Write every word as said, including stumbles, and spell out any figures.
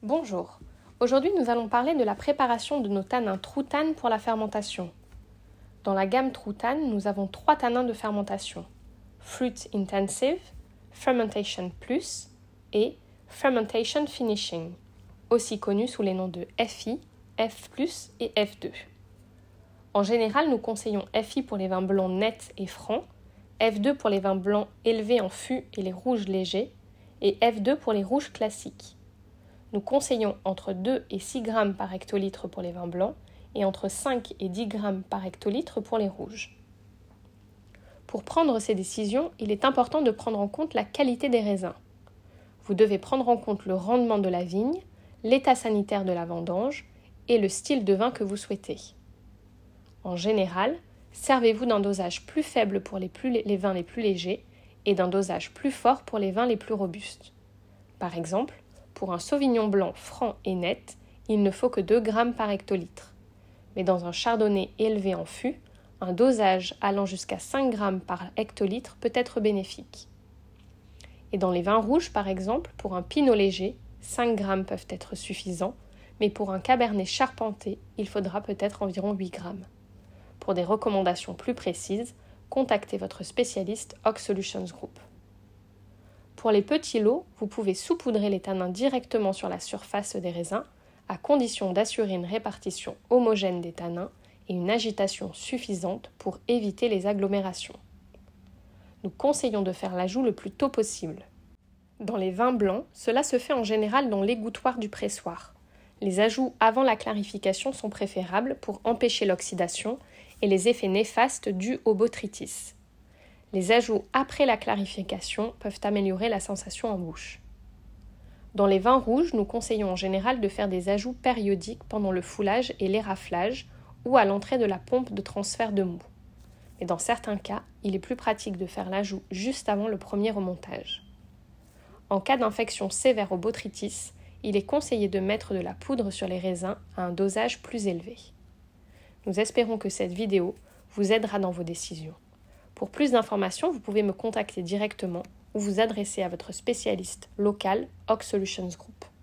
Bonjour, aujourd'hui nous allons parler de la préparation de nos tanins Trou-Tan pour la fermentation. Dans la gamme Trou-Tan, nous avons trois tanins de fermentation, Fruit Intensive, Fermentation Plus et Fermentation Finishing, aussi connus sous les noms de F I, F plus et F deux. En général, nous conseillons F I pour les vins blancs nets et francs, F deux pour les vins blancs élevés en fût et les rouges légers, et F deux pour les rouges classiques. Nous conseillons entre deux et six grammes par hectolitre pour les vins blancs et entre cinq et dix grammes par hectolitre pour les rouges. Pour prendre ces décisions, il est important de prendre en compte la qualité des raisins. Vous devez prendre en compte le rendement de la vigne, l'état sanitaire de la vendange et le style de vin que vous souhaitez. En général, servez-vous d'un dosage plus faible pour les, plus, les vins les plus légers et d'un dosage plus fort pour les vins les plus robustes. Par exemple, pour un sauvignon blanc franc et net, il ne faut que deux grammes par hectolitre. Mais dans un chardonnay élevé en fût, un dosage allant jusqu'à cinq grammes par hectolitre peut être bénéfique. Et dans les vins rouges, par exemple, pour un pinot léger, cinq grammes peuvent être suffisants, mais pour un cabernet charpenté, il faudra peut-être environ huit grammes. Pour des recommandations plus précises, contactez votre spécialiste Oak Solutions Group. Pour les petits lots, vous pouvez saupoudrer les tanins directement sur la surface des raisins, à condition d'assurer une répartition homogène des tanins et une agitation suffisante pour éviter les agglomérations. Nous conseillons de faire l'ajout le plus tôt possible. Dans les vins blancs, cela se fait en général dans l'égouttoir du pressoir. Les ajouts avant la clarification sont préférables pour empêcher l'oxydation et les effets néfastes dus au botrytis. Les ajouts après la clarification peuvent améliorer la sensation en bouche. Dans les vins rouges, nous conseillons en général de faire des ajouts périodiques pendant le foulage et l'éraflage ou à l'entrée de la pompe de transfert de mou. Mais dans certains cas, il est plus pratique de faire l'ajout juste avant le premier remontage. En cas d'infection sévère au botrytis, il est conseillé de mettre de la poudre sur les raisins à un dosage plus élevé. Nous espérons que cette vidéo vous aidera dans vos décisions. Pour plus d'informations, vous pouvez me contacter directement ou vous adresser à votre spécialiste local Oak Solutions Group.